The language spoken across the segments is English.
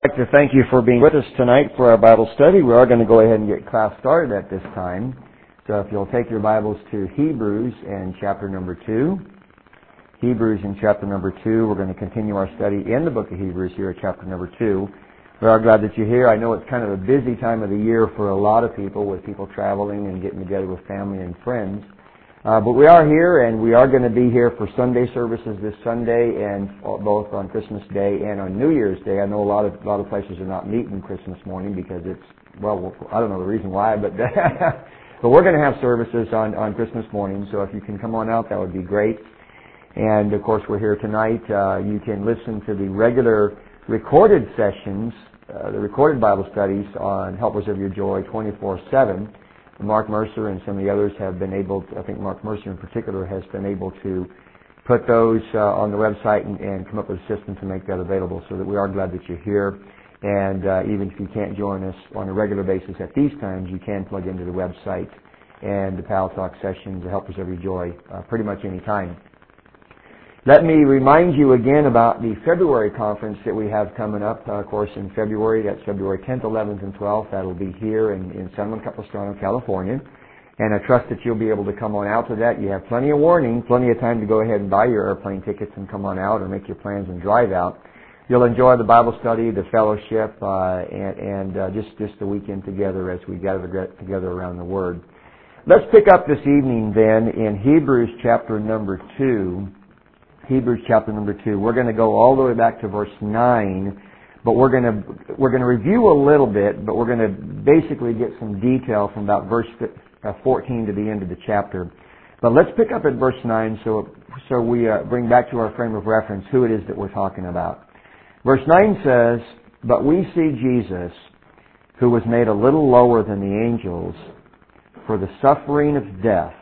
I'd like to thank you for being with us tonight for our Bible study. We are going to go ahead and get class started at this time. So if you'll take your Bibles to Hebrews and chapter number 2. Hebrews in chapter number 2. We're going to continue our study in the book of Hebrews here at chapter number 2. We are glad that you're here. I know it's kind of a busy time of the year for a lot of people, with people traveling and getting together with family and friends. But we are here, and we are going to be here for Sunday services this Sunday, and both on Christmas Day and on New Year's Day. I know a lot of places are not meeting Christmas morning because it's, well, I don't know the reason why, but but we're going to have services on Christmas morning. So if you can come on out, that would be great. And of course, we're here tonight. You can listen to the regular recorded sessions, the recorded Bible studies on Helpers of Your Joy 24/7. Mark Mercer and some of the others have been able to, I think Mark Mercer in particular has been able to put those on the website and come up with a system to make that available, so that we are glad that you're here. And even if you can't join us on a regular basis at these times, you can plug into the website and the Pal Talk sessions, the Helpers of Your Joy, pretty much any time. Let me remind you again about the February conference that we have coming up. Of course, in February, that's February 10th, 11th, and 12th. That'll be here in San Juan Capistrano, California. And I trust that you'll be able to come on out to that. You have plenty of warning, plenty of time to go ahead and buy your airplane tickets and come on out or make your plans and drive out. You'll enjoy the Bible study, the fellowship, and just the weekend together as we gather together around the Word. Let's pick up this evening then in Hebrews chapter number 2. Hebrews chapter number 2. We're going to go all the way back to verse 9, but we're going to review a little bit, but we're going to basically get some detail from about verse 14 to the end of the chapter. But let's pick up at verse 9 so we bring back to our frame of reference who it is that we're talking about. Verse 9 says, "But we see Jesus, who was made a little lower than the angels for the suffering of death,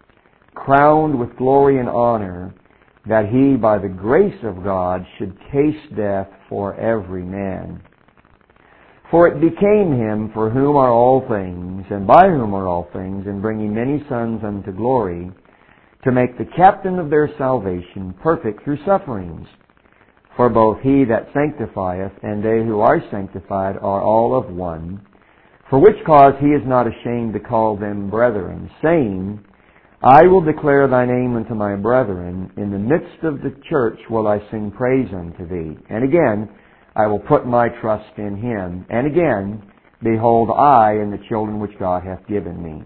crowned with glory and honor, that he, by the grace of God, should taste death for every man. For it became him, for whom are all things, and by whom are all things, in bringing many sons unto glory, to make the captain of their salvation perfect through sufferings. For both he that sanctifieth and they who are sanctified are all of one. For which cause he is not ashamed to call them brethren, saying, I will declare thy name unto my brethren. In the midst of the church will I sing praise unto thee. And again, I will put my trust in him. And again, behold, I and the children which God hath given me.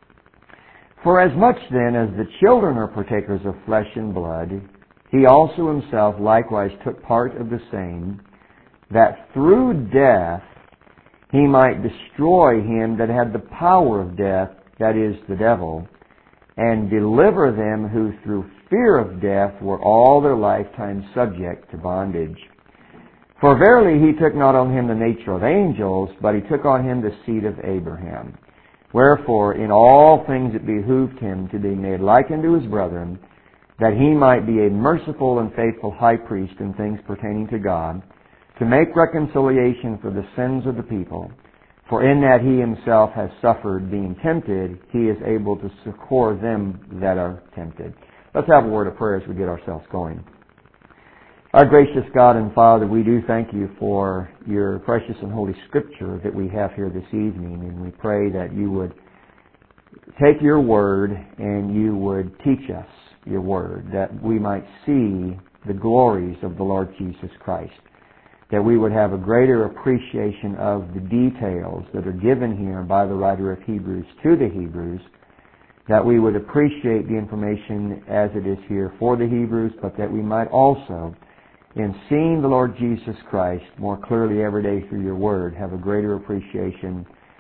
For as much then as the children are partakers of flesh and blood, he also himself likewise took part of the same, that through death he might destroy him that had the power of death, that is, the devil, and deliver them who through fear of death were all their lifetime subject to bondage. For verily he took not on him the nature of angels, but he took on him the seed of Abraham. Wherefore in all things it behooved him to be made like unto his brethren, that he might be a merciful and faithful high priest in things pertaining to God, to make reconciliation for the sins of the people. For in that he himself has suffered, being tempted, he is able to succor them that are tempted." Let's have a word of prayer as we get ourselves going. Our gracious God and Father, we do thank you for your precious and holy Scripture that we have here this evening, and we pray that you would take your word and you would teach us your word, that we might see the glories of the Lord Jesus Christ, that we would have a greater appreciation of the details that are given here by the writer of Hebrews to the Hebrews, that we would appreciate the information as it is here for the Hebrews, but that we might also, in seeing the Lord Jesus Christ more clearly every day through your word, have a greater appreciation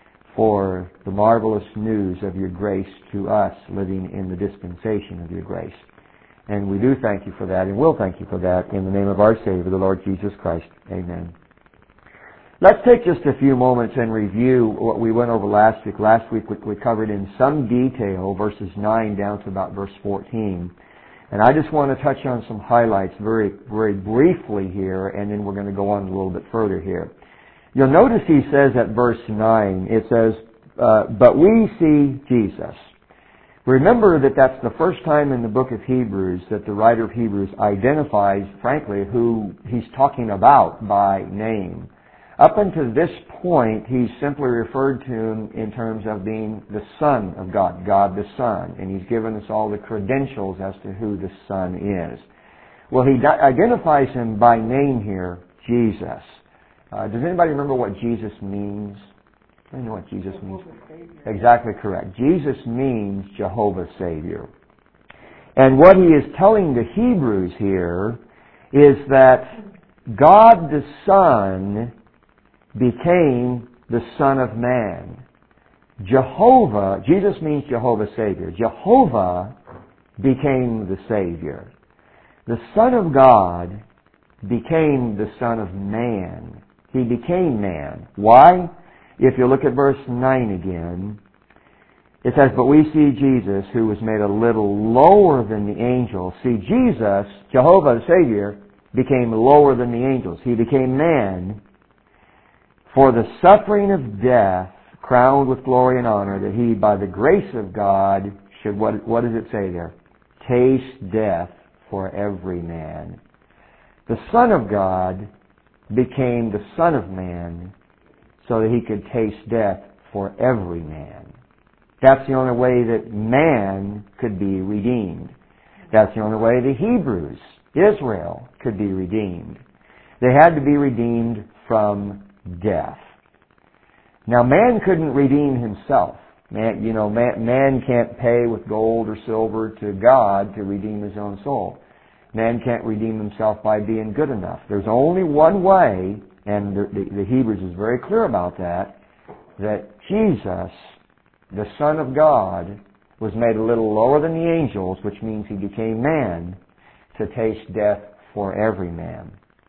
for the marvelous news of your grace to us living in the dispensation of your grace. And we do thank you for that, and will thank you for that, in the name of our Savior, the Lord Jesus Christ. Amen. Let's take just a few moments and review what we went over last week. Last week we covered in some detail verses 9 down to about verse 14. And I just want to touch on some highlights very, very briefly here, and then we're going to go on a little bit further here. You'll notice he says at verse 9, it says, "But we see Jesus." Remember that that's the first time in the book of Hebrews that the writer of Hebrews identifies, frankly, who he's talking about by name. Up until this point, he's simply referred to him in terms of being the Son of God, God the Son. And he's given us all the credentials as to who the Son is. Well, he identifies him by name here, Jesus. Does anybody remember what Jesus means? I know what Jesus means. Exactly correct. Jesus means Jehovah Savior. And what he is telling the Hebrews here is that God the Son became the Son of Man. Jehovah, Jesus means Jehovah Savior. Jehovah became the Savior. The Son of God became the Son of Man. He became man. Why? If you look at verse 9 again, it says, "But we see Jesus, who was made a little lower than the angels." See, Jesus, Jehovah the Savior, became lower than the angels. He became man for the suffering of death, crowned with glory and honor, that he, by the grace of God, should, what does it say there? Taste death for every man. The Son of God became the Son of Man so that he could taste death for every man. That's the only way that man could be redeemed. That's the only way the Hebrews, Israel, could be redeemed. They had to be redeemed from death. Now, man couldn't redeem himself. Man can't pay with gold or silver to God to redeem his own soul. Man can't redeem himself by being good enough. There's only one way, and the Hebrews is very clear about that Jesus, the Son of God, was made a little lower than the angels, which means he became man to taste death for every man.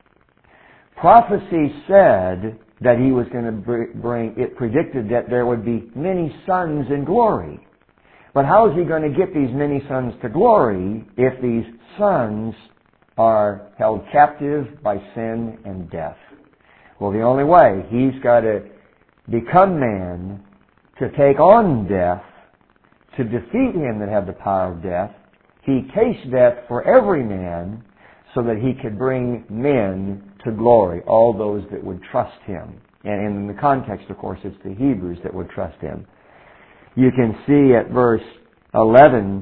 Prophecy said that he was going to it predicted that there would be many sons in glory. But how is he going to get these many sons to glory if these sons are held captive by sin and death? Well, the only way, he's got to become man to take on death, to defeat him that had the power of death. He tastes death for every man so that he could bring men to glory, all those that would trust him. And in the context, of course, it's the Hebrews that would trust him. You can see at verse 10,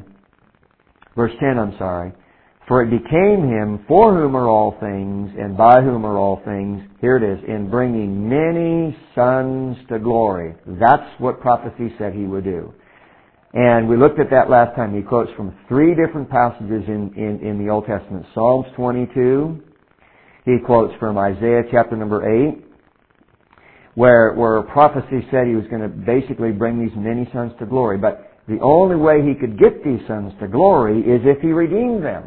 "For it became him for whom are all things, and by whom are all things," here it is, "in bringing many sons to glory." That's what prophecy said he would do. And we looked at that last time. He quotes from 3 different passages in the Old Testament. Psalms 22. He quotes from Isaiah chapter number 8, where prophecy said he was going to basically bring these many sons to glory. But the only way he could get these sons to glory is if he redeemed them.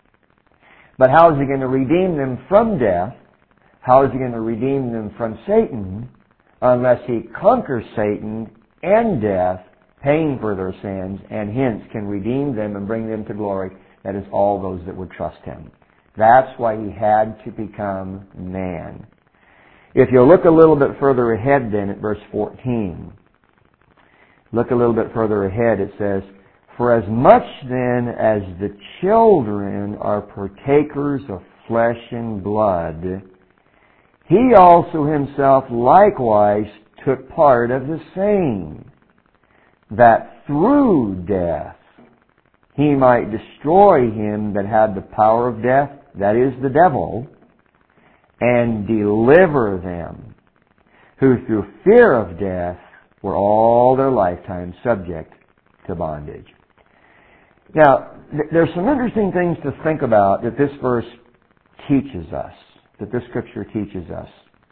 But how is he going to redeem them from death? How is he going to redeem them from Satan unless he conquers Satan and death, paying for their sins, and hence can redeem them and bring them to glory? That is, all those that would trust him. That's why he had to become man. If you look a little bit further ahead then at verse 14, look a little bit further ahead, it says, "For as much then as the children are partakers of flesh and blood, he also himself likewise took part of the same, that through death he might destroy him that had the power of death," that is, the devil, "and deliver them who through fear of death were all their lifetime subject to bondage." Now, there's some interesting things to think about that this verse teaches us, that this scripture teaches us.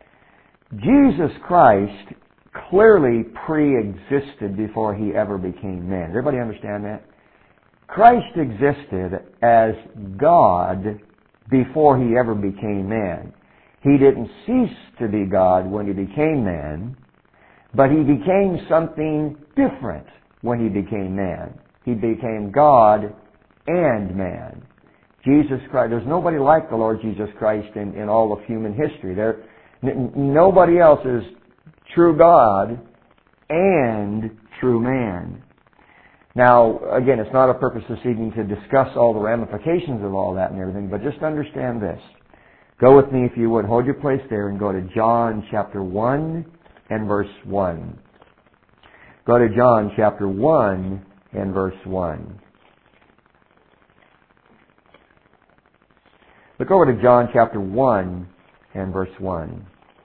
Jesus Christ clearly pre-existed before he ever became man. Everybody understand that? Christ existed as God before he ever became man. He didn't cease to be God when he became man, but he became something different when he became man. He became God and man. Jesus Christ, there's nobody like the Lord Jesus Christ in all of human history. Nobody else is true God and true man. Now, again, it's not a purpose this evening to discuss all the ramifications of all that and everything, but just understand this. Go with me if you would. Hold your place there and go to John chapter 1 and verse 1. Go to John chapter 1 and verse 1. Look over to John chapter 1 and verse 1.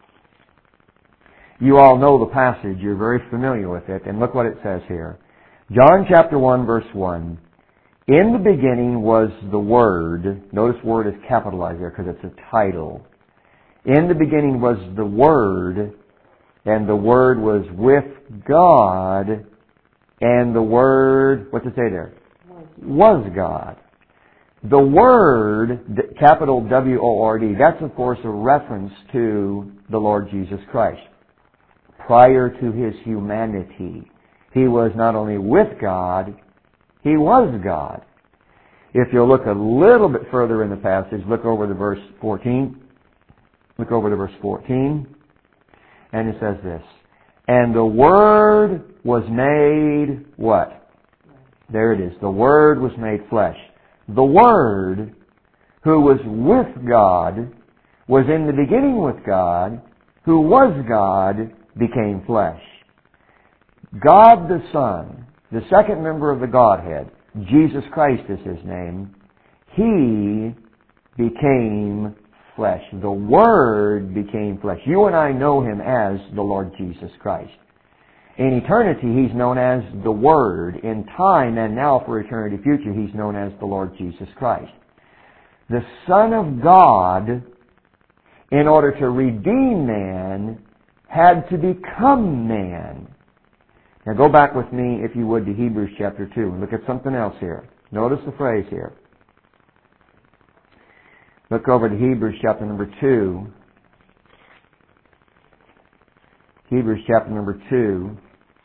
You all know the passage. You're very familiar with it. And look what it says here. John chapter 1 verse 1. In the beginning was the Word. Notice word is capitalized there because it's a title. In the beginning was the Word, and the Word was with God, and the Word, what's it say there? Was God. The Word, capital W-O-R-D, that's of course a reference to the Lord Jesus Christ. Prior to His humanity, He was not only with God, He was God. If you'll look a little bit further in the passage, look over to verse 14. Look over to verse 14. And it says this. And the Word was made what? There it is. The Word was made flesh. The Word, who was with God, was in the beginning with God, who was God, became flesh. God the Son, the second member of the Godhead, Jesus Christ is His name, He became flesh. The Word became flesh. You and I know Him as the Lord Jesus Christ. In eternity, He's known as the Word. In time and now for eternity future, He's known as the Lord Jesus Christ. The Son of God, in order to redeem man, had to become man. Now go back with me, if you would, to Hebrews chapter 2 and look at something else here. Notice the phrase here. Look over to Hebrews chapter number 2. Hebrews chapter number 2.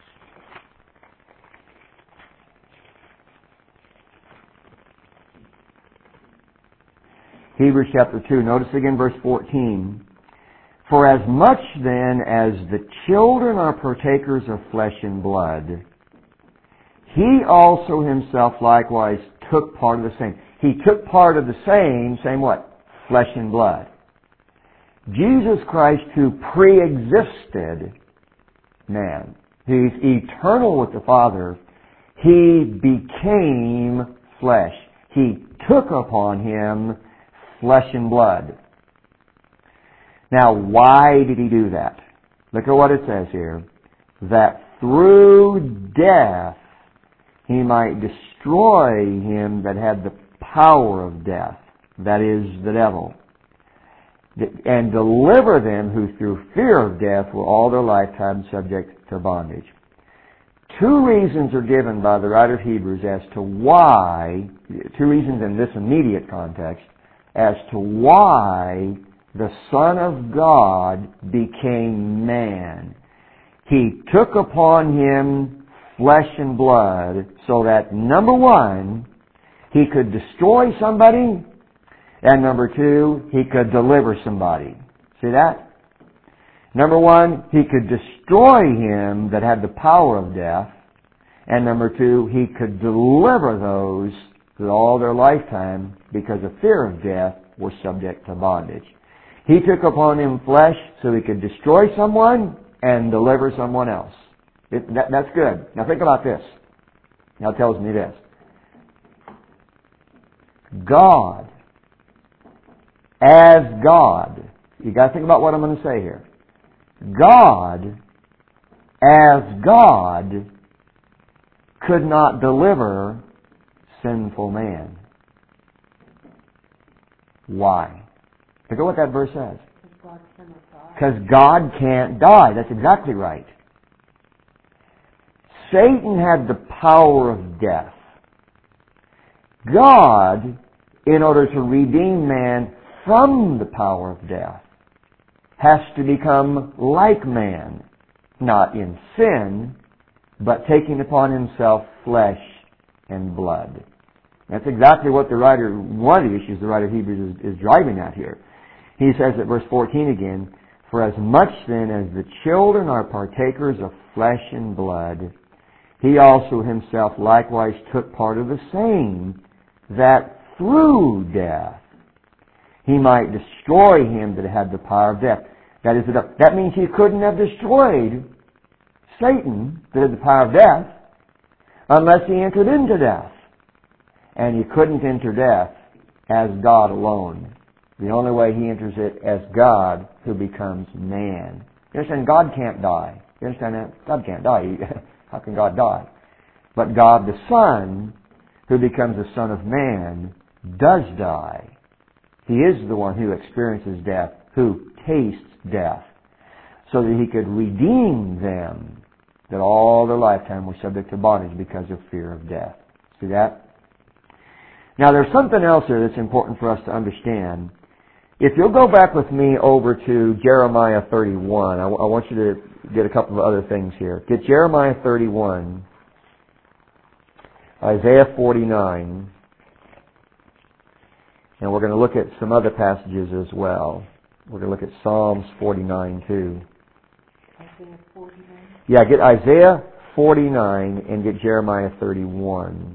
Hebrews chapter 2. Notice again verse 14. For as much then as the children are partakers of flesh and blood, He also Himself likewise took part of the same. He took part of the same what? Flesh and blood. Jesus Christ, who pre-existed man, He's eternal with the Father, He became flesh. He took upon Him flesh and blood. Now, why did He do that? Look at what it says here. That through death He might destroy him that had the power of death, that is, the devil, and deliver them who through fear of death were all their lifetime subject to bondage. Two reasons are given by the writer of Hebrews as to why, two reasons in this immediate context, as to why the Son of God became man. He took upon Him flesh and blood so that, number one, He could destroy somebody, and number two, He could deliver somebody. See that? Number one, He could destroy him that had the power of death, and number two, He could deliver those that all their lifetime, because of fear of death, were subject to bondage. He took upon Him flesh so He could destroy someone and deliver someone else. That's good. Now think about this. Now it tells me this. God, as God, you got to think about what I'm going to say here. God, as God, could not deliver sinful man. Why? Look at what that verse says. Because God can't die. That's exactly right. Satan had the power of death. God, in order to redeem man from the power of death, has to become like man, not in sin, but taking upon Himself flesh and blood. That's exactly what one of the issues the writer of Hebrews is driving at here. He says at verse 14 again, For as much then as the children are partakers of flesh and blood, He also Himself likewise took part of the same, that through death He might destroy him that had the power of death. That means he couldn't have destroyed Satan that had the power of death unless he entered into death. And he couldn't enter death as God alone. The only way he enters it as God who becomes man. You understand? God can't die. You understand that? God can't die. How can God die? But God the Son, who becomes the Son of Man, does die. He is the one who experiences death, who tastes death, so that he could redeem them that all their lifetime were subject to bondage because of fear of death. See that? Now there's something else here that's important for us to understand. If you'll go back with me over to Jeremiah 31, I want you to get a couple of other things here. Get Jeremiah 31, Isaiah 49, and we're going to look at some other passages as well. We're going to look at Psalms 49 too. Isaiah 49? Yeah, get Isaiah 49 and get Jeremiah 31.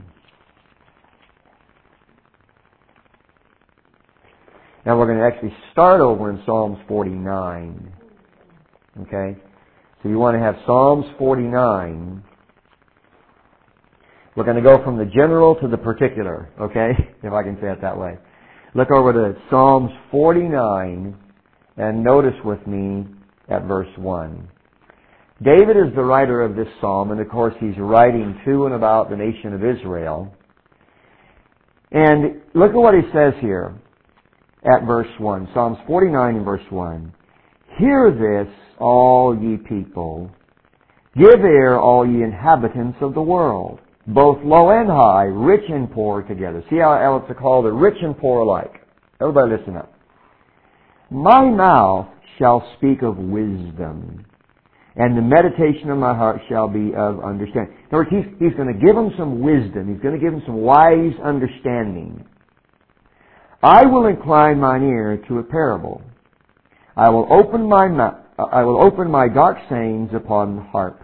Now we're going to actually start over in Psalms 49. Okay? So you want to have Psalms 49. We're going to go from the general to the particular. Okay? If I can say it that way. Look over to Psalms 49 and notice with me at verse 1. David is the writer of this psalm, and of course he's writing to and about the nation of Israel. And look at what he says here at verse 1. Psalms 49 and verse 1. Hear this, all ye people. Give ear, all ye inhabitants of the world, both low and high, rich and poor together. See how it's called, the rich and poor alike. Everybody listen up. My mouth shall speak of wisdom, and the meditation of my heart shall be of understanding. In other words, he's going to give them some wisdom. He's going to give them some wise understanding. I will incline mine ear to a parable. I will open my dark sayings upon the harp.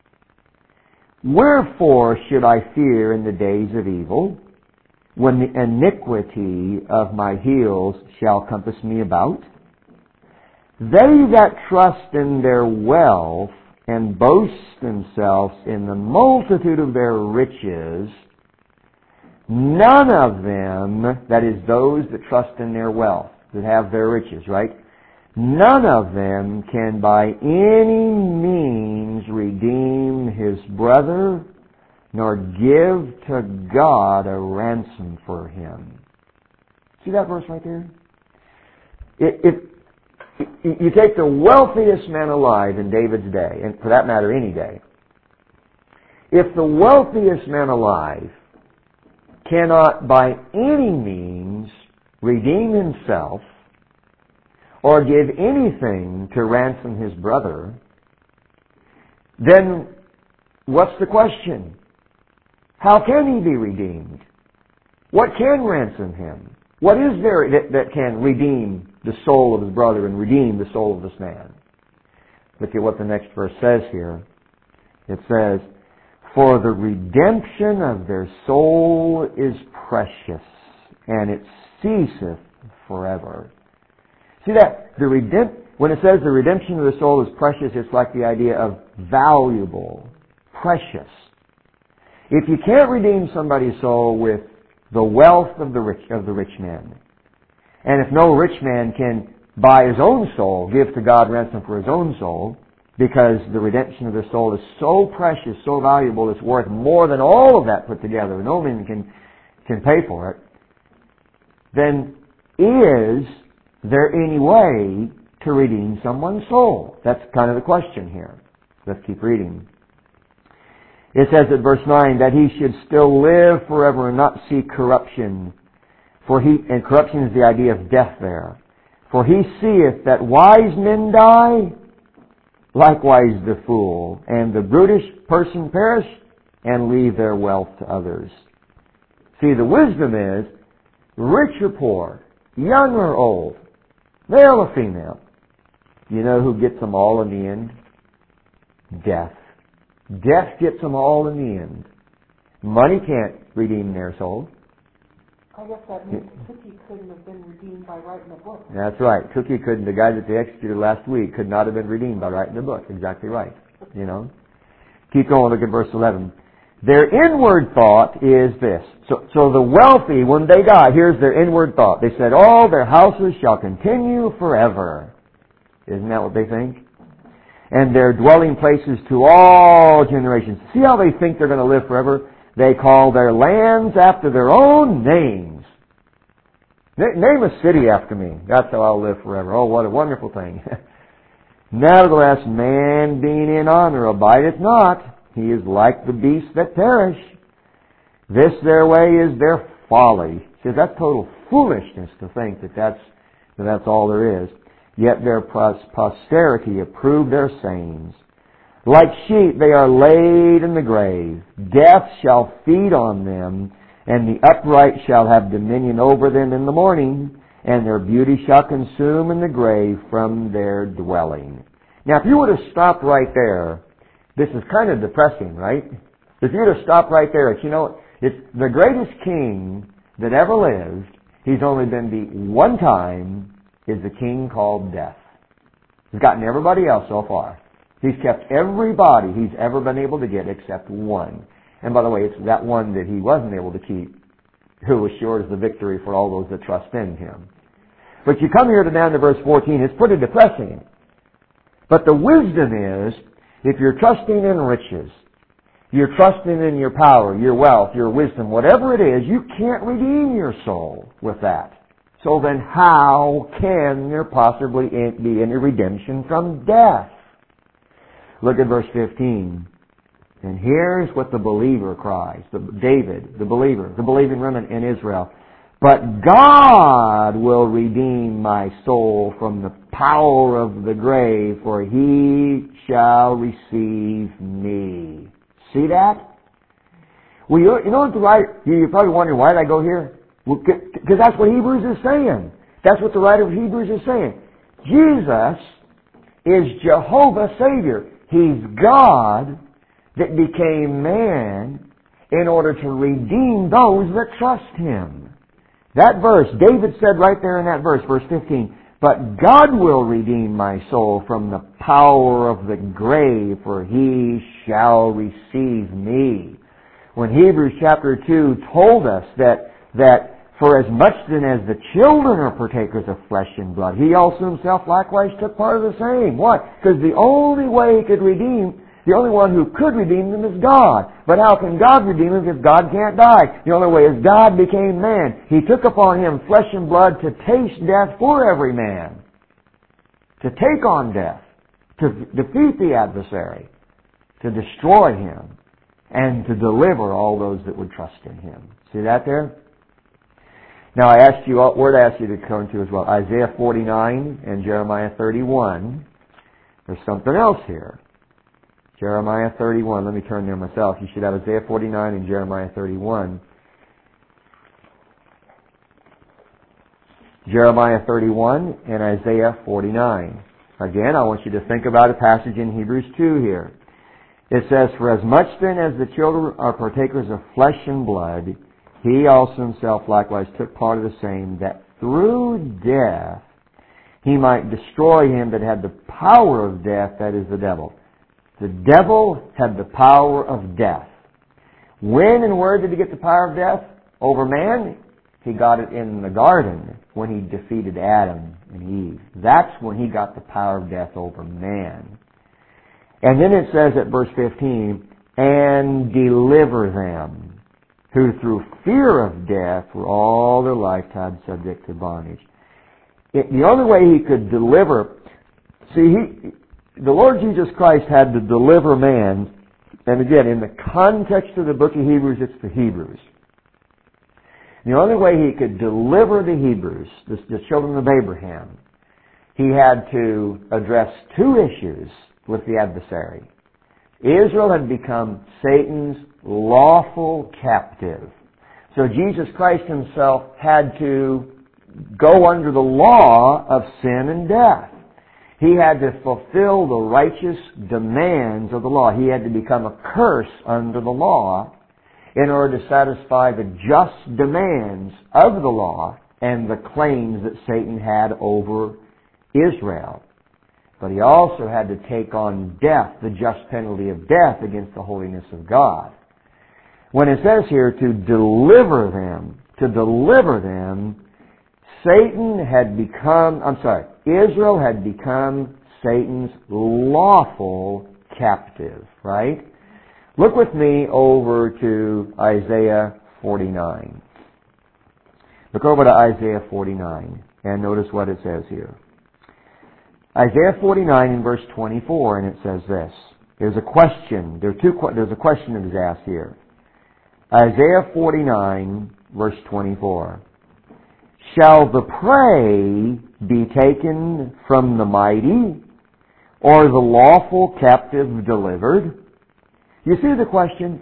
Wherefore should I fear in the days of evil, when the iniquity of my heels shall compass me about? They that trust in their wealth and boast themselves in the multitude of their riches, none of them, that is those that trust in their wealth, that have their riches, right? None of them can by any means redeem his brother, nor give to God a ransom for him. See that verse right there? If you take the wealthiest man alive in David's day, and for that matter any day, if the wealthiest man alive cannot by any means redeem himself or give anything to ransom his brother, then what's the question? How can he be redeemed? What can ransom him? What is there that can redeem the soul of his brother and redeem the soul of this man? Look at what the next verse says here. It says, for the redemption of their soul is precious, and it ceaseth forever. See that? When it says the redemption of the soul is precious, it's like the idea of valuable, precious. If you can't redeem somebody's soul with the wealth of the rich man, and if no rich man can, by his own soul, give to God ransom for his own soul, because the redemption of their soul is so precious, so valuable, it's worth more than all of that put together. No man can pay for it. Then is there any way to redeem someone's soul? That's kind of the question here. Let's keep reading. It says at verse 9 that he should still live forever and not see corruption. And corruption is the idea of death there. For he seeth that wise men die, likewise the fool, and the brutish person perish, and leave their wealth to others. See, the wisdom is, rich or poor, young or old, male or female, you know who gets them all in the end? Death. Death gets them all in the end. Money can't redeem their soul. I guess that means Cookie couldn't have been redeemed by writing a book. That's right. Cookie couldn't, the guy that they executed last week, could not have been redeemed by writing the book. Exactly right. You know? Keep going, look at verse 11. Their inward thought is this. So the wealthy, when they die, here's their inward thought. They said, all their houses shall continue forever. Isn't that what they think? And their dwelling places to all generations. See how they think they're going to live forever? They call their lands after their own names. Name a city after me. That's how I'll live forever. Oh, what a wonderful thing. Nevertheless, man being in honor abideth not. He is like the beasts that perish. This their way is their folly. See, that's total foolishness to think that that's all there is. Yet their posterity approve their sayings. Like sheep they are laid in the grave. Death shall feed on them, and the upright shall have dominion over them in the morning, and their beauty shall consume in the grave from their dwelling. Now, if you were to stop right there, this is kind of depressing, right? If you were to stop right there, it's the greatest king that ever lived. He's only been beat one time, is the king called death. He's gotten everybody else so far. He's kept everybody he's ever been able to get except one. And by the way, it's that one that he wasn't able to keep who assures the victory for all those that trust in him. But you come here to down to verse 14, it's pretty depressing. But the wisdom is, if you're trusting in riches, you're trusting in your power, your wealth, your wisdom, whatever it is, you can't redeem your soul with that. So then how can there possibly be any redemption from death? Look at verse 15. And here's what the believer cries. David, the believer, the believing remnant in Israel. But God will redeem my soul from the power of the grave, for he shall receive me. See that? Well, you know what the writer, you're probably wondering, why did I go here? Because that's what Hebrews is saying. That's what the writer of Hebrews is saying. Jesus is Jehovah Savior. He's God that became man in order to redeem those that trust Him. That verse, David said right there in that verse, verse 15, but God will redeem my soul from the power of the grave, for He shall receive me. When Hebrews chapter 2 told us that for as much then as the children are partakers of flesh and blood, He also Himself likewise took part of the same. Why? Because the only way He could redeem, the only one who could redeem them is God. But how can God redeem them if God can't die? The only way is God became man. He took upon Him flesh and blood to taste death for every man. To take on death. To defeat the adversary. To destroy him. And to deliver all those that would trust in Him. See that there? Now I asked you, where did I ask you to turn to as well? Isaiah 49 and Jeremiah 31. There's something else here. Jeremiah 31. Let me turn there myself. You should have Isaiah 49 and Jeremiah 31. Jeremiah 31 and Isaiah 49. Again, I want you to think about a passage in Hebrews 2 here. It says, for as much then as the children are partakers of flesh and blood, He also Himself likewise took part of the same, that through death He might destroy him that had the power of death, that is the devil. The devil had the power of death. When and where did he get the power of death over man? He got it in the garden when he defeated Adam and Eve. That's when he got the power of death over man. And then it says at verse 15, and deliver them, who through fear of death were all their lifetime subject to bondage. The only way He could deliver, the Lord Jesus Christ had to deliver man, and again, in the context of the book of Hebrews, it's the Hebrews. The only way He could deliver the Hebrews, the children of Abraham, He had to address two issues with the adversary. Israel had become Satan's lawful captive. So Jesus Christ Himself had to go under the law of sin and death. He had to fulfill the righteous demands of the law. He had to become a curse under the law in order to satisfy the just demands of the law and the claims that Satan had over Israel. But he also had to take on death, the just penalty of death against the holiness of God. When it says here to deliver them, Israel had become Satan's lawful captive, right? Look with me over to Isaiah 49. Look over to Isaiah 49 and notice what it says here. Isaiah 49 in verse 24, and it says this. There's a question. There's a question that is asked here. Isaiah 49, verse 24. Shall the prey be taken from the mighty, or the lawful captive delivered? You see the question?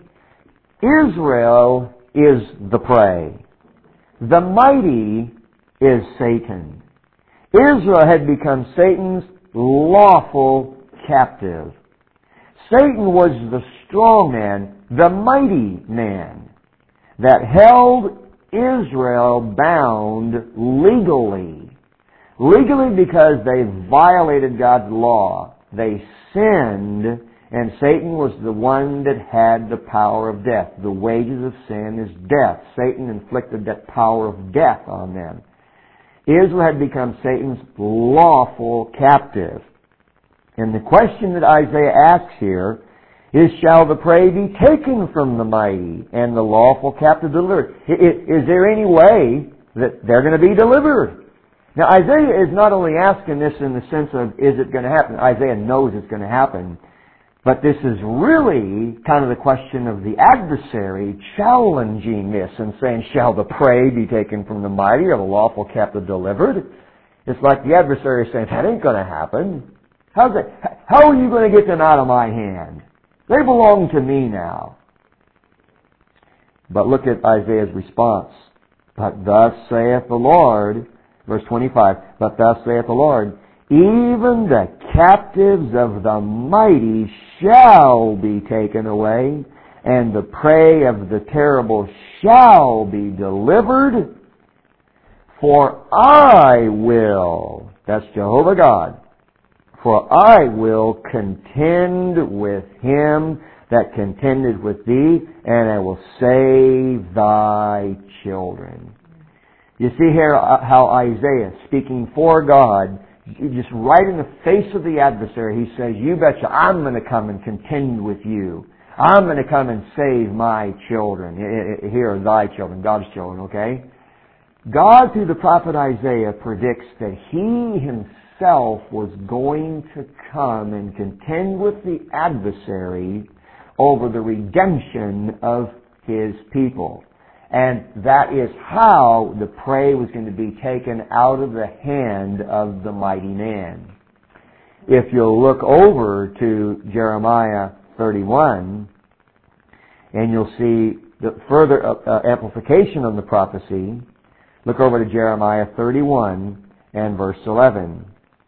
Israel is the prey. The mighty is Satan. Israel had become Satan's lawful captive. Satan was the strong man, the mighty man, that held Israel bound legally. Legally because they violated God's law. They sinned, and Satan was the one that had the power of death. The wages of sin is death. Satan inflicted that power of death on them. Israel had become Satan's lawful captive. And the question that Isaiah asks here is, shall the prey be taken from the mighty and the lawful captive delivered? Is there any way that they're going to be delivered? Now Isaiah is not only asking this in the sense of, is it going to happen? Isaiah knows it's going to happen. But this is really kind of the question of the adversary challenging this and saying, shall the prey be taken from the mighty or the lawful captive delivered? It's like the adversary saying, that ain't going to happen. How are you going to get them out of my hand? They belong to me now. But look at Isaiah's response. But thus saith the Lord, verse 25, but thus saith the Lord, even the captives of the mighty shall be taken away, and the prey of the terrible shall be delivered. For I will, that's Jehovah God, for I will contend with him that contended with thee, and I will save thy children. You see here how Isaiah, speaking for God, just right in the face of the adversary, he says, you betcha I'm going to come and contend with you. I'm going to come and save my children. Here are thy children, God's children, okay? God, through the prophet Isaiah, predicts that he himself was going to come and contend with the adversary over the redemption of his people. And that is how the prey was going to be taken out of the hand of the mighty man. If you'll look over to Jeremiah 31, and you'll see the further amplification on the prophecy, look over to Jeremiah 31 and verse 11.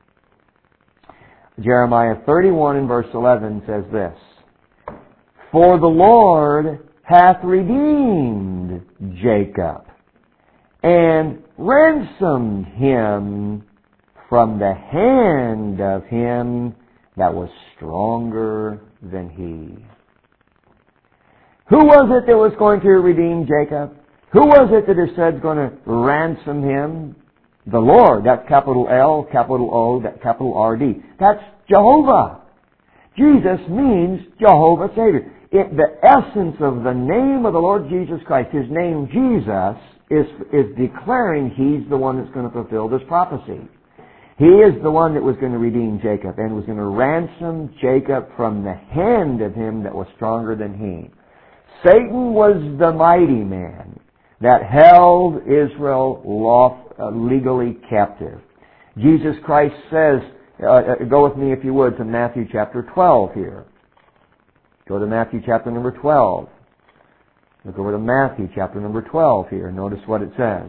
Jeremiah 31 and verse 11 says this, for the Lord hath redeemed Jacob, and ransomed him from the hand of him that was stronger than he. Who was it that was going to redeem Jacob? Who was it that it said going to ransom him? The Lord. That's capital L, capital O, that capital R-D. That's Jehovah. Jesus means Jehovah Savior. The essence of the name of the Lord Jesus Christ, his name Jesus, is declaring he's the one that's going to fulfill this prophecy. He is the one that was going to redeem Jacob and was going to ransom Jacob from the hand of him that was stronger than he. Satan was the mighty man that held Israel legally captive. Jesus Christ says, go with me if you would to Matthew chapter 12 here. Go to Matthew chapter number 12. Look over to Matthew chapter number 12 here. Notice what it says.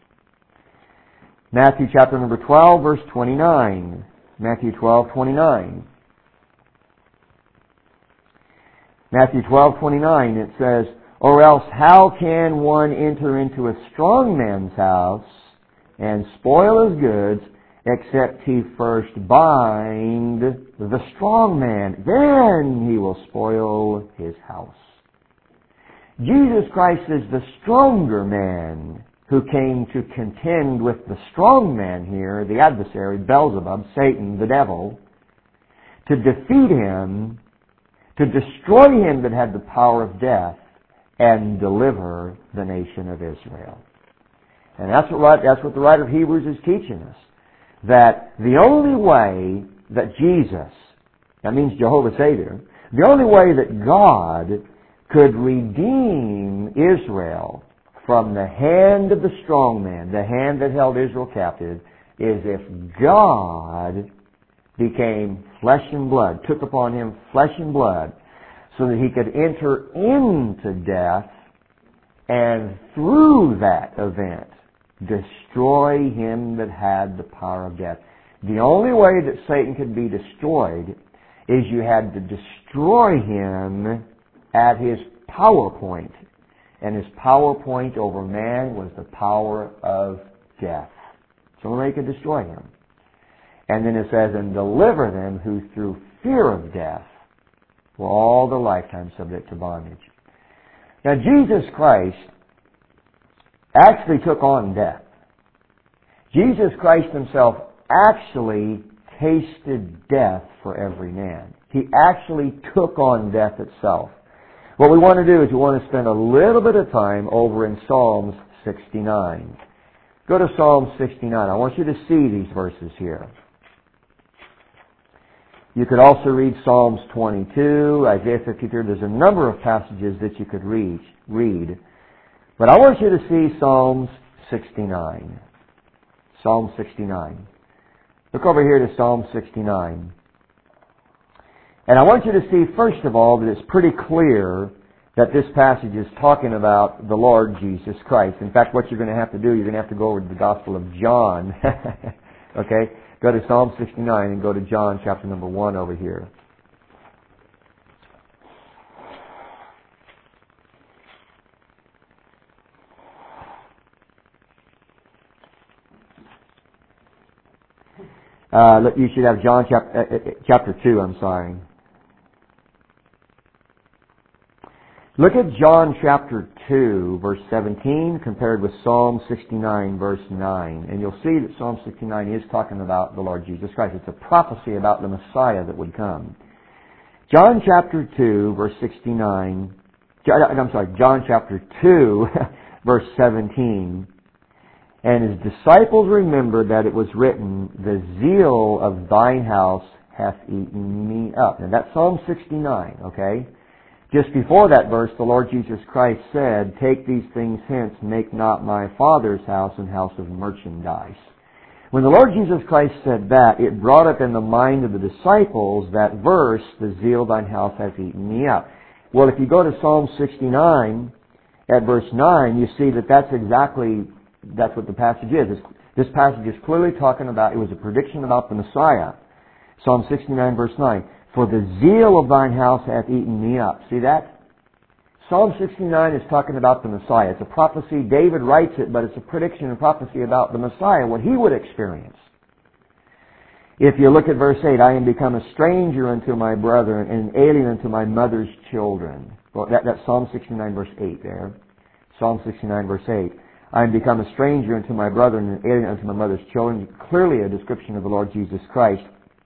Matthew chapter number 12, verse 29. Matthew 12, 29. Matthew 12, 29, it says, Or else how can one enter into a strong man's house and spoil his goods, except he first bind the strong man? Then he will spoil his house. Jesus Christ is the stronger man who came to contend with the strong man here, the adversary, Beelzebub, Satan, the devil, to defeat him, to destroy him that had the power of death, and deliver the nation of Israel. And that's what the writer of Hebrews is teaching us. That the only way that Jesus, that means Jehovah Savior, the only way that God could redeem Israel from the hand of the strong man, the hand that held Israel captive, is if God became flesh and blood, took upon him flesh and blood, so that he could enter into death and through that event destroy him that had the power of death. The only way that Satan could be destroyed is you had to destroy him at his power point. And his power point over man was the power of death. So only way you could destroy him. And then it says, and deliver them who through fear of death were all their lifetime subject to bondage. Now Jesus Christ actually took on death. Jesus Christ himself actually tasted death for every man. He actually took on death itself. What we want to do is we want to spend a little bit of time over in Psalms 69. Go to Psalm 69. I want you to see these verses here. You could also read Psalms 22, Isaiah 53. There's a number of passages that you could read. But I want you to see Psalms 69. Psalm 69. Look over here to Psalm 69. And I want you to see, first of all, that it's pretty clear that this passage is talking about the Lord Jesus Christ. In fact, what you're going to have to do, you're going to have to go over to the Gospel of John. Okay? Go to Psalm 69 and go to John chapter number 1 over here. You should have John chapter 2, I'm sorry. Look at John chapter 2, verse 17, compared with Psalm 69, verse 9. And you'll see that Psalm 69 is talking about the Lord Jesus Christ. It's a prophecy about the Messiah that would come. John chapter 2, verse 69, John chapter 2, verse 17. And his disciples remembered that it was written, the zeal of thine house hath eaten me up. And that's Psalm 69, okay? Just before that verse, the Lord Jesus Christ said, take these things hence, make not my Father's house an house of merchandise. When the Lord Jesus Christ said that, it brought up in the mind of the disciples that verse, the zeal of thine house hath eaten me up. Well, if you go to Psalm 69, at verse 9, you see that that's what the passage is. This passage is clearly talking about, it was a prediction about the Messiah. Psalm 69, verse 9. For the zeal of thine house hath eaten me up. See that? Psalm 69 is talking about the Messiah. It's a prophecy. David writes it, but it's a prediction and prophecy about the Messiah, what he would experience. If you look at verse 8, I am become a stranger unto my brethren and an alien unto my mother's children. Well, that's Psalm 69, verse 8 there. Psalm 69, verse 8. I am become a stranger unto my brethren and an alien unto my mother's children. Clearly a description of the Lord Jesus Christ.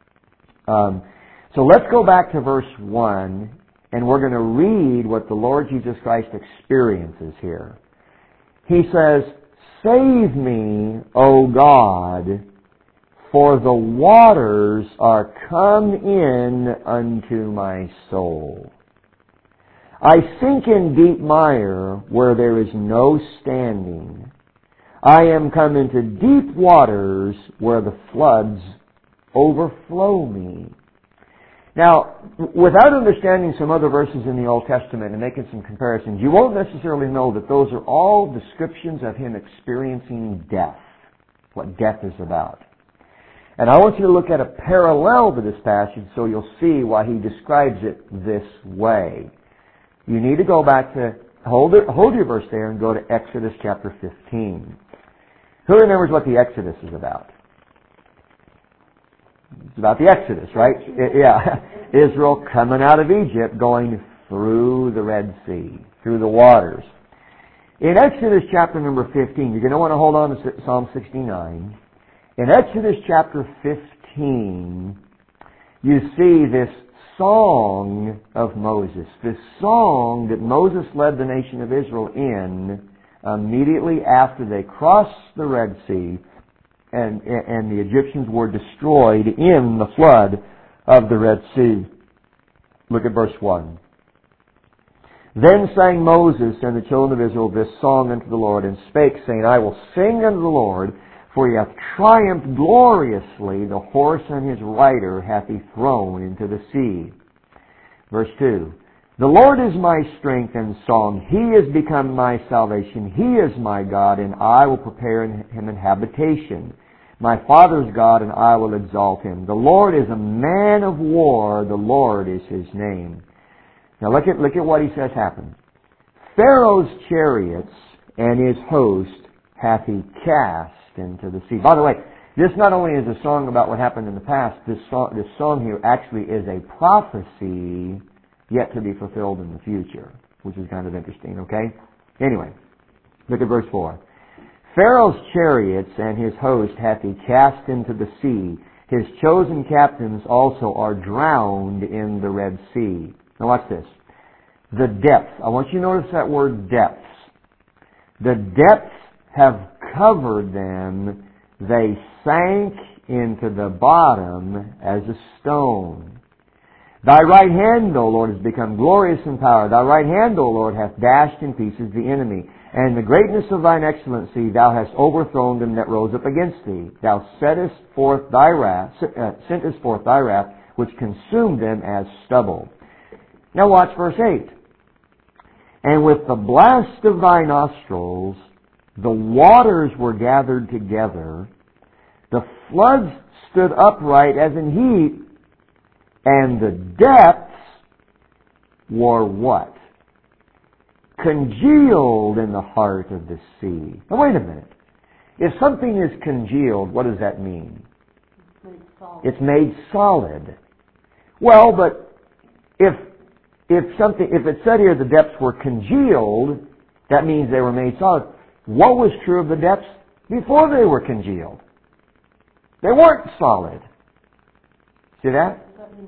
So let's go back to verse 1, and we're going to read what the Lord Jesus Christ experiences here. He says, save me, O God, for the waters are come in unto my soul. I sink in deep mire where there is no standing. I am come into deep waters where the floods overflow me. Now, without understanding some other verses in the Old Testament and making some comparisons, you won't necessarily know that those are all descriptions of him experiencing death, what death is about. And I want you to look at a parallel to this passage so you'll see why he describes it this way. You need to go back to hold your verse there and go to Exodus chapter 15. Who remembers what the Exodus is about? It's about the Exodus, right? Israel coming out of Egypt, going through the Red Sea, through the waters. In Exodus chapter number 15, you're going to want to hold on to Psalm 69. In Exodus chapter 15, you see this song of Moses, this song that Moses led the nation of Israel in immediately after they crossed the Red Sea and the Egyptians were destroyed in the flood of the Red Sea. Look at verse 1. Then sang Moses and the children of Israel this song unto the Lord, and spake, saying, I will sing unto the Lord, for he hath triumphed gloriously, the horse and his rider hath he thrown into the sea. Verse 2. The Lord is my strength and song. He is become my salvation. He is my God, and I will prepare him an habitation. My father's God, and I will exalt him. The Lord is a man of war. The Lord is his name. Now look at what he says happened. Pharaoh's chariots and his host hath he cast into the sea. By the way, this not only is a song about what happened in the past, this song here actually is a prophecy yet to be fulfilled in the future, which is kind of interesting, okay? Anyway, look at verse 4. Pharaoh's chariots and his host hath he cast into the sea. His chosen captains also are drowned in the Red Sea. Now watch this. The depths. I want you to notice that word depths. The depths have covered them. They sank into the bottom as a stone. Thy right hand, O Lord, has become glorious in power. Thy right hand, O Lord, hath dashed in pieces the enemy. And the greatness of thine excellency thou hast overthrown them that rose up against thee. Thou sentest forth thy wrath, which consumed them as stubble. Now watch verse 8. And with the blast of thy nostrils, the waters were gathered together. The floods stood upright as in heap. And the depths were what? Congealed in the heart of the sea. Now wait a minute. If something is congealed, what does that mean? It's made solid. Well, but if it said here the depths were congealed, that means they were made solid. What was true of the depths before they were congealed? They weren't solid. See that?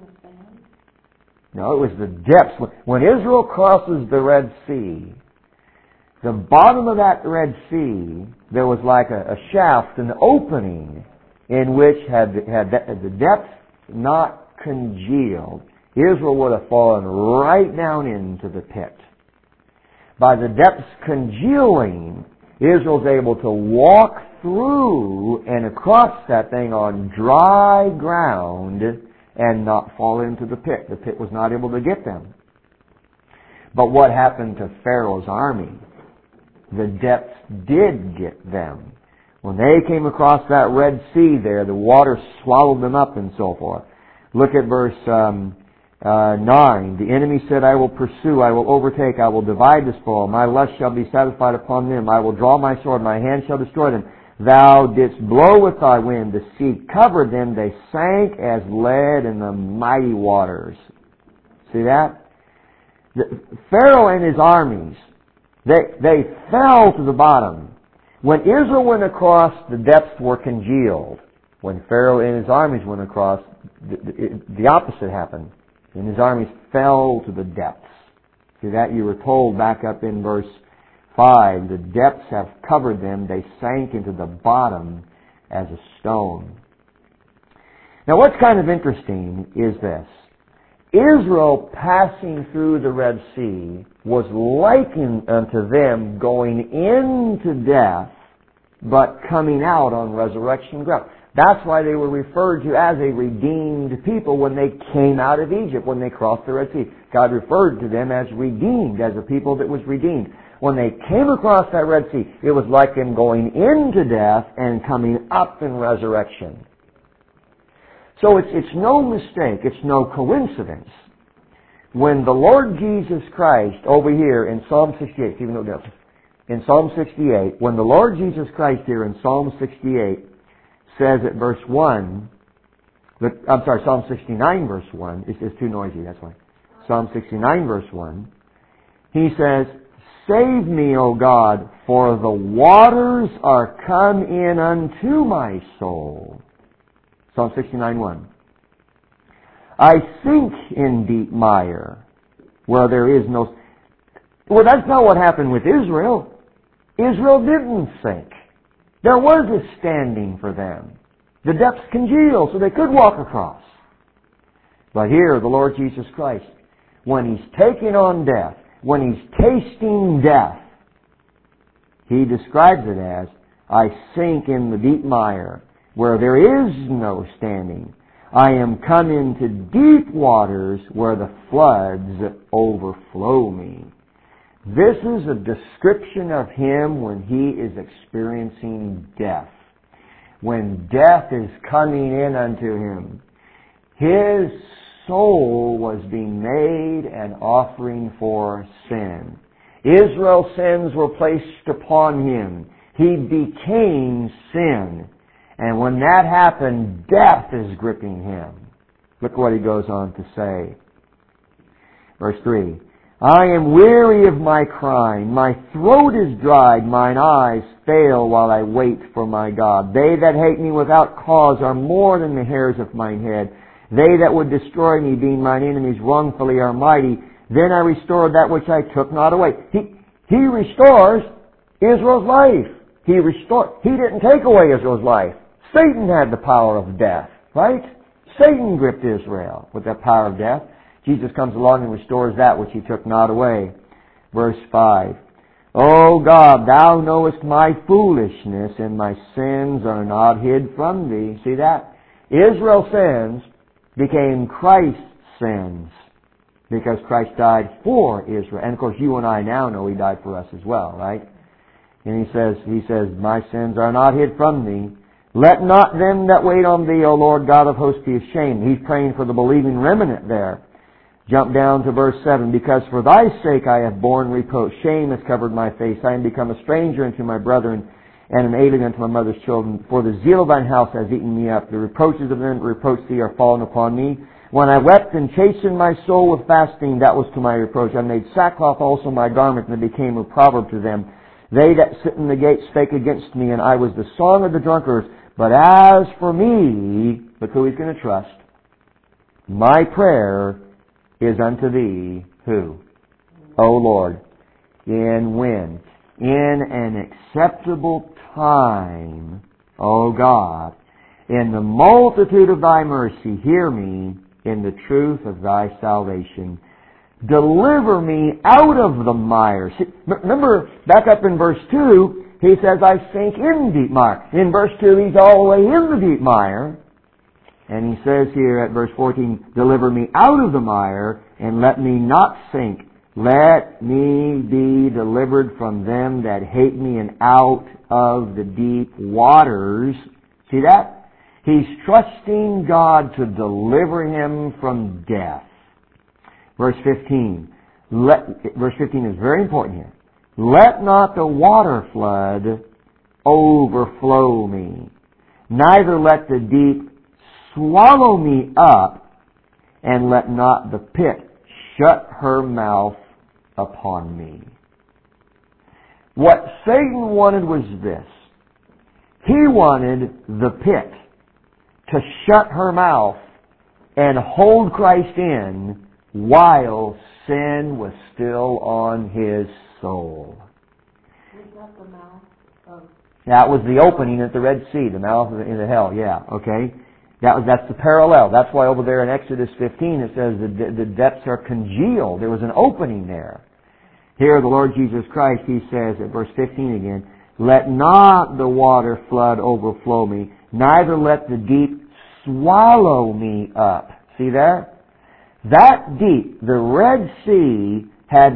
No, it was the depths. When Israel crosses the Red Sea, the bottom of that Red Sea, there was like a shaft, an opening, in which had the depths not congealed, Israel would have fallen right down into the pit. By the depths congealing, Israel's able to walk through and across that thing on dry ground and not fall into the pit. The pit was not able to get them. But what happened to Pharaoh's army? The depths did get them. When they came across that Red Sea there, the water swallowed them up and so forth. Look at verse 9. The enemy said, I will pursue, I will overtake, I will divide the spoil. My lust shall be satisfied upon them. I will draw my sword, my hand shall destroy them. Thou didst blow with thy wind, the sea covered them, they sank as lead in the mighty waters. See that? Pharaoh and his armies, they fell to the bottom. When Israel went across, the depths were congealed. When Pharaoh and his armies went across, the opposite happened. And his armies fell to the depths. See that? You were told back up in verse 5, the depths have covered them, they sank into the bottom as a stone. Now what's kind of interesting is this. Israel passing through the Red Sea was likened unto them going into death, but coming out on resurrection ground. That's why they were referred to as a redeemed people when they came out of Egypt, when they crossed the Red Sea. God referred to them as redeemed, as a people that was redeemed. When they came across that Red Sea, it was like them going into death and coming up in resurrection. So it's no mistake, it's no coincidence when the Lord Jesus Christ, over here in Psalm 68, even though that's in Psalm 68, when the Lord Jesus Christ here in Psalm 68 says at verse 1, Psalm 69 verse 1, it's too noisy, that's why. Psalm 69 verse 1, he says, "Save me, O God, for the waters are come in unto my soul." Psalm 69:1. "I sink in deep mire, where there is no..." Well, that's not what happened with Israel. Israel didn't sink. There was a standing for them. The depths congealed, so they could walk across. But here, the Lord Jesus Christ, when He's taking on death, when He's tasting death, He describes it as, "I sink in the deep mire, where there is no standing. I am come into deep waters, where the floods overflow me." This is a description of Him when He is experiencing death. When death is coming in unto Him. His soul was being made an offering for sin. Israel's sins were placed upon Him. He became sin. And when that happened, death is gripping Him. Look what He goes on to say. Verse 3. "I am weary of my crying. My throat is dried. Mine eyes fail while I wait for my God. They that hate me without cause are more than the hairs of mine head. They that would destroy me, being mine enemies wrongfully, are mighty. Then I restored that which I took not away." He restores Israel's life. He didn't take away Israel's life. Satan had the power of death, right? Satan gripped Israel with that power of death. Jesus comes along and restores that which He took not away. Verse 5. "O God, Thou knowest my foolishness, and my sins are not hid from Thee." See that? Israel's sins became Christ's sins because Christ died for Israel. And of course you and I now know He died for us as well, right? And He says, "My sins are not hid from Thee. Let not them that wait on Thee, O Lord God of hosts, be ashamed." He's praying for the believing remnant there. Jump down to verse 7. "Because for Thy sake I have borne reproach. Shame has covered my face. I am become a stranger unto my brethren, and an alien unto my mother's children. For the zeal of Thine house has eaten me up. The reproaches of them that reproach Thee are fallen upon me. When I wept and chastened my soul with fasting, that was to my reproach. I made sackcloth also my garment, and it became a proverb to them. They that sit in the gate spake against me, and I was the song of the drunkards. But as for me," look who He's going to trust, "my prayer is unto Thee," who? "O Lord, in when? In an acceptable time, O God. In the multitude of Thy mercy, hear me in the truth of Thy salvation. Deliver me out of the mire." See, remember, back up in verse 2, He says, "I sink in deep mire." In verse 2, He's all the way in the deep mire. And He says here at verse 14, "Deliver me out of the mire, and let me not sink. Let me be delivered from them that hate me, and out of the deep waters." See that? He's trusting God to deliver him from death. Verse 15. Verse 15 is very important here. "Let not the water flood overflow me, neither let the deep swallow me up, and let not the pit shut her mouth upon me." What Satan wanted was this. He wanted the pit to shut her mouth and hold Christ in while sin was still on his soul. Was that the mouth of... That was the opening at the Red Sea, the mouth in the hell, yeah, okay. That's the parallel. That's why over there in Exodus 15 it says the depths are congealed. There was an opening there. Here the Lord Jesus Christ, He says at verse 15 again, "Let not the water flood overflow me, neither let the deep swallow me up." See there? That deep, the Red Sea, had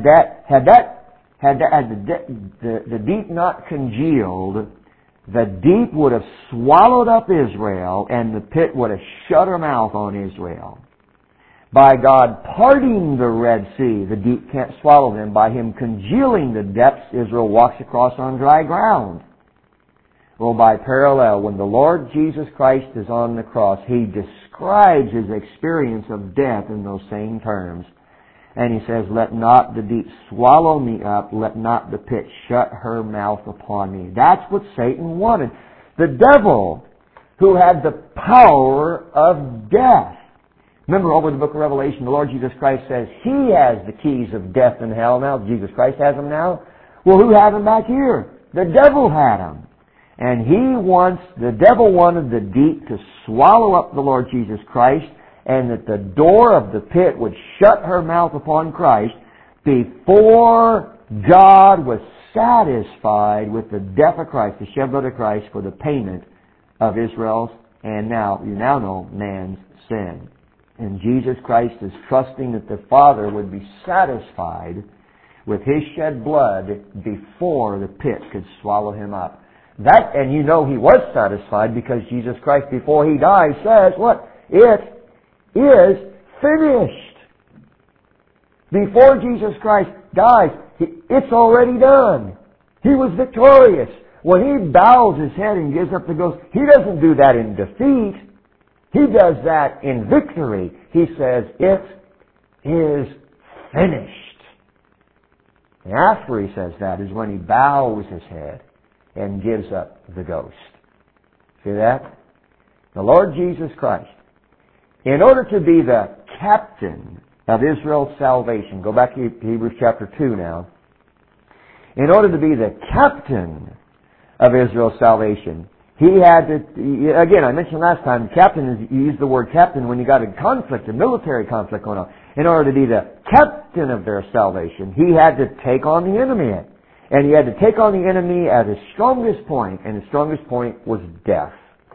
the deep not congealed, the deep would have swallowed up Israel, and the pit would have shut her mouth on Israel. by God parting the Red Sea, the deep can't swallow them. By Him congealing the depths, Israel walks across on dry ground. Well, by parallel, when the Lord Jesus Christ is on the cross, He describes His experience of death in those same terms. And He says, let not the deep swallow me up, let not the pit shut her mouth upon me. That's what Satan wanted. The devil, who had the power of death. Remember over the book of Revelation, the Lord Jesus Christ says He has the keys of death and hell now. Jesus Christ has them now. Well, who had them back here? The devil had them. And the devil wanted the deep to swallow up the Lord Jesus Christ, and that the door of the pit would shut her mouth upon Christ before God was satisfied with the death of Christ, the shed blood of Christ, for the payment of Israel's, and now, you now know, man's sin. And Jesus Christ is trusting that the Father would be satisfied with His shed blood before the pit could swallow Him up. That, and you know He was satisfied because Jesus Christ, before He dies, says, what? It is finished. Before Jesus Christ dies, it's already done. He was victorious. When He bows His head and gives up the ghost, He doesn't do that in defeat. He does that in victory. He says, it is finished. And after He says that is when He bows His head and gives up the ghost. See that? The Lord Jesus Christ, in order to be the captain of Israel's salvation, go back to Hebrews chapter 2 now. In order to be the captain of Israel's salvation, He had to, again, I mentioned last time, you use the word captain when you got a conflict, a military conflict going on. In order to be the captain of their salvation, He had to take on the enemy. And He had to take on the enemy at His strongest point, and His strongest point was death.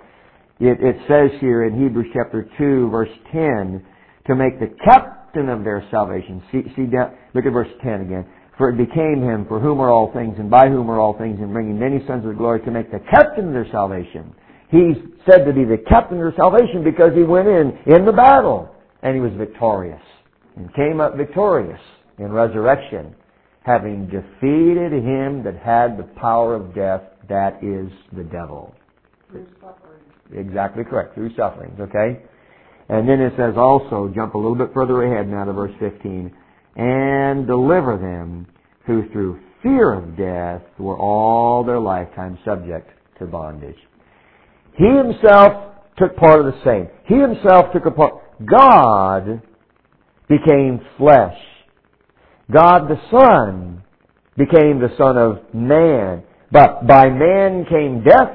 It says here in Hebrews chapter 2, verse 10, to make the captain of their salvation. See down, look at verse 10 again. For it became Him, for whom are all things, and by whom are all things, and bringing many sons of glory, to make the captain of their salvation. He's said to be the captain of their salvation because He went in the battle, and He was victorious, and came up victorious in resurrection, having defeated him that had the power of death, that is the devil. Through suffering. Exactly correct, through sufferings, okay? And then it says also, jump a little bit further ahead now to verse 15, and deliver them who through fear of death were all their lifetime subject to bondage. He Himself took part of the same. He Himself took a part. God became flesh. God the Son became the Son of Man. But by man came death,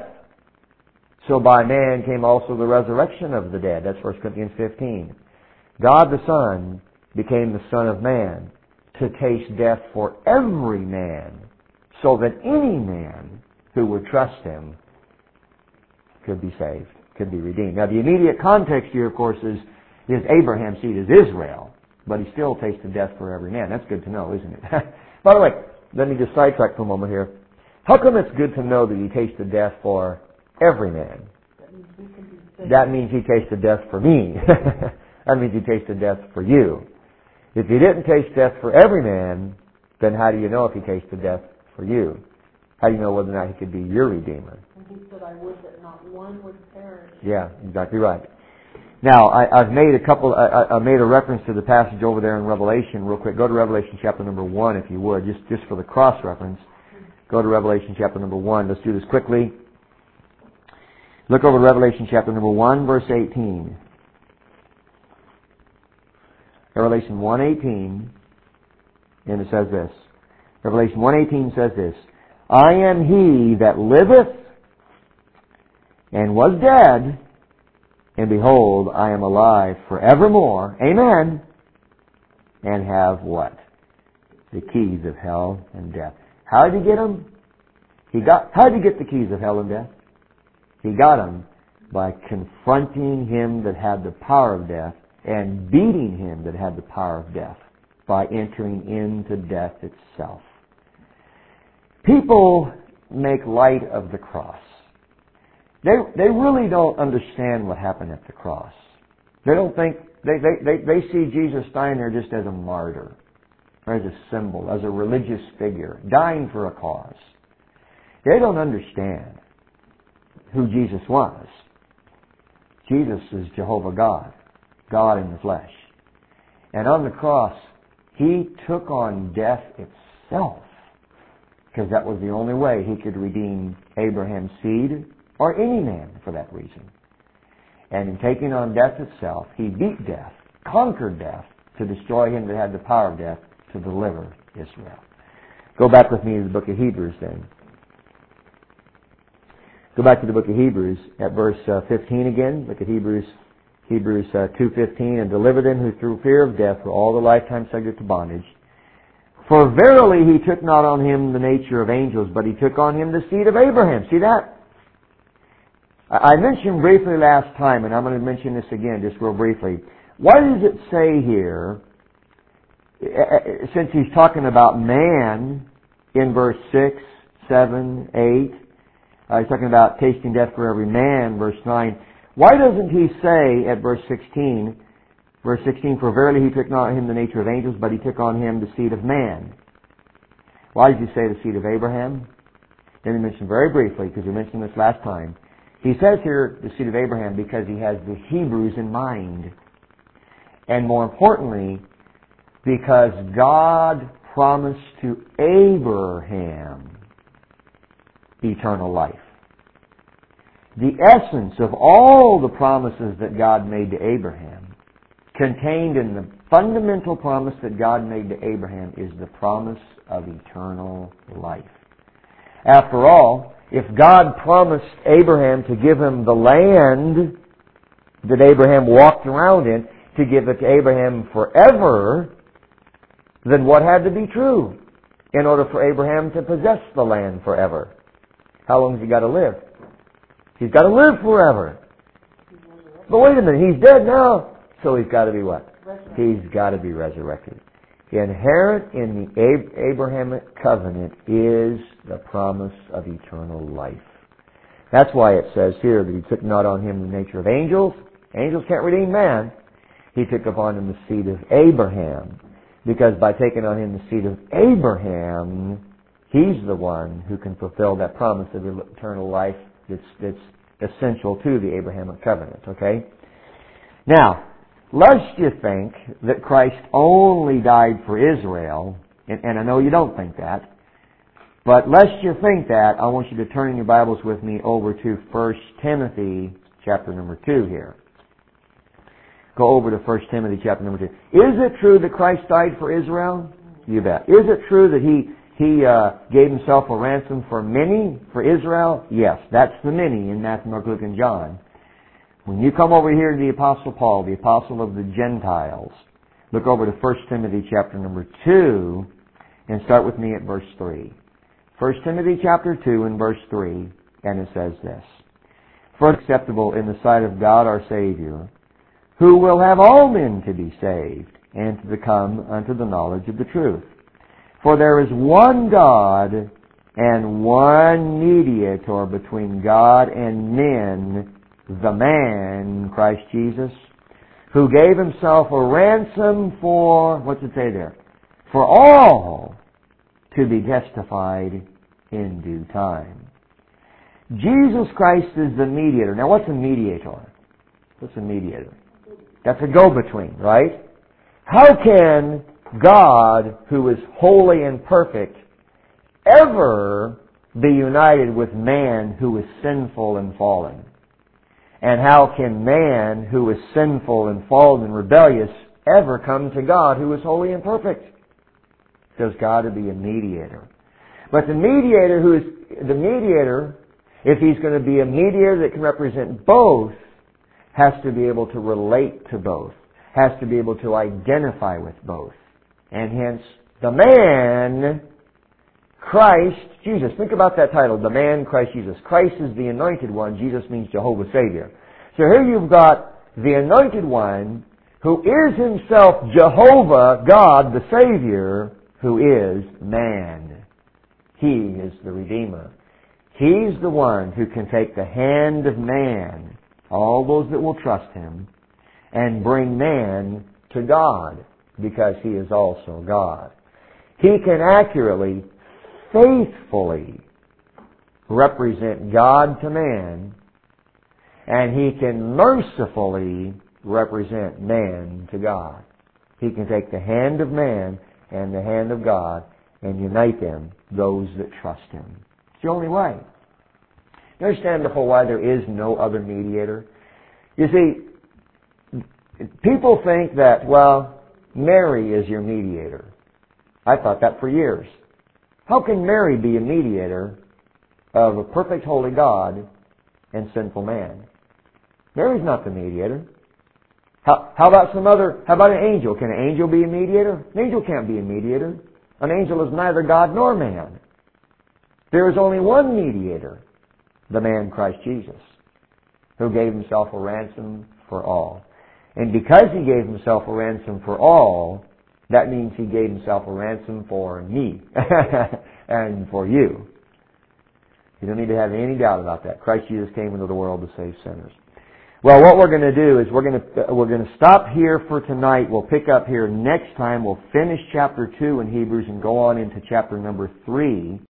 so by man came also the resurrection of the dead. That's 1 Corinthians 15. God the Son became the Son of Man to taste death for every man, so that any man who would trust Him could be saved, could be redeemed. Now the immediate context here, of course, is Abraham's seed is Israel, but He still tasted death for every man. That's good to know, isn't it? By the way, let me just sidetrack for a moment here. How come it's good to know that He tasted death for every man? That means He tasted death for me. That means He tasted death for you. If He didn't taste death for every man, then how do you know if He tasted death for you? How do you know whether or not He could be your Redeemer? And He said, I would that not one would perish. Yeah, exactly right. Now, I've made a reference to the passage over there in Revelation real quick. Go to Revelation chapter number 1 if you would, just for the cross-reference. Go to Revelation chapter number 1. Let's do this quickly. Look over Revelation chapter number 1, verse 18. Revelation 1:18, and it says this. Revelation 1:18 says this, I am He that liveth and was dead, and behold, I am alive forevermore. Amen. And have what? The keys of hell and death. How did He get them? How did He get the keys of hell and death? He got them by confronting him that had the power of death and beating him that had the power of death by entering into death itself. People make light of the cross. They really don't understand what happened at the cross. They don't think they see Jesus dying there just as a martyr, or as a symbol, as a religious figure, dying for a cause. They don't understand who Jesus was. Jesus is Jehovah God, God in the flesh. And on the cross, He took on death itself, because that was the only way He could redeem Abraham's seed, or any man for that reason. And in taking on death itself, He beat death, conquered death, to destroy him that had the power of death, to deliver Israel. Go back with me to the book of Hebrews then. Go back to the book of Hebrews at verse 15 again. Look at Hebrews 2:15. And deliver them who through fear of death were all the lifetime subject to bondage. For verily He took not on Him the nature of angels, but He took on Him the seed of Abraham. See that? I mentioned briefly last time, and I'm going to mention this again just real briefly. Why does it say here, since He's talking about man in verse 6, 7, 8, He's talking about tasting death for every man, verse 9. Why doesn't He say at verse 16, for verily He took not on Him the nature of angels, but He took on Him the seed of man? Why did He say the seed of Abraham? Then He mentioned very briefly, because we mentioned this last time, He says here the seed of Abraham because He has the Hebrews in mind. And more importantly, because God promised to Abraham eternal life. The essence of all the promises that God made to Abraham, contained in the fundamental promise that God made to Abraham, is the promise of eternal life. After all, if God promised Abraham to give him the land that Abraham walked around in, to give it to Abraham forever, then what had to be true in order for Abraham to possess the land forever? How long has he got to live? He's got to live forever. But wait a minute, he's dead now, so he's got to be what? He's got to be resurrected. Inherent in the Abrahamic covenant is the promise of eternal life. That's why it says here that He took not on Him the nature of angels. Angels can't redeem man. He took upon Him the seed of Abraham. Because by taking on Him the seed of Abraham, He's the one who can fulfill that promise of eternal life that's essential to the Abrahamic covenant. Okay? Now, lest you think that Christ only died for Israel, and I know you don't think that, but lest you think that, I want you to turn in your Bibles with me over to 1 Timothy chapter number 2 here. Go over to 1 Timothy chapter number 2. Is it true that Christ died for Israel? You bet. Is it true that He gave Himself a ransom for many, for Israel? Yes, that's the many in Matthew, Mark, Luke, and John. When you come over here to the Apostle Paul, the Apostle of the Gentiles, look over to 1 Timothy chapter number 2 and start with me at verse 3. 1 Timothy chapter 2 and verse 3, and it says this. For acceptable in the sight of God our Savior, who will have all men to be saved and to come unto the knowledge of the truth. For there is one God and one mediator between God and men, the man, Christ Jesus, who gave Himself a ransom for, what's it say there? For all to be justified in due time. Jesus Christ is the mediator. Now what's a mediator? What's a mediator? That's a go-between, right? How can God, who is holy and perfect, ever be united with man who is sinful and fallen? And how can man who is sinful and fallen and rebellious ever come to God who is holy and perfect? There's got to be a mediator. But the mediator if he's going to be a mediator that can represent both, has to be able to relate to both, has to be able to identify with both. And hence, the man, Christ Jesus. Think about that title, the man, Christ Jesus. Christ is the anointed one. Jesus means Jehovah Savior. So here you've got the anointed one who is himself Jehovah, God, the Savior, who is man. He is the Redeemer. He's the one who can take the hand of man, all those that will trust Him, and bring man to God, because He is also God. He can accurately, faithfully represent God to man, and He can mercifully represent man to God. He can take the hand of man and the hand of God and unite them, those that trust Him. It's the only way. You understand therefore why there is no other mediator? You see, people think that, well, Mary is your mediator. I thought that for years. How can Mary be a mediator of a perfect holy God and sinful man? Mary's not the mediator. How about an angel? Can an angel be a mediator? An angel can't be a mediator. An angel is neither God nor man. There is only one mediator, the man Christ Jesus, who gave Himself a ransom for all. And because He gave Himself a ransom for all, that means He gave Himself a ransom for me and for you. You don't need to have any doubt about that. Christ Jesus came into the world to save sinners. Well, what we're going to do is we're going to stop here for tonight. We'll pick up here next time. We'll finish chapter 2 in Hebrews and go on into chapter number 3.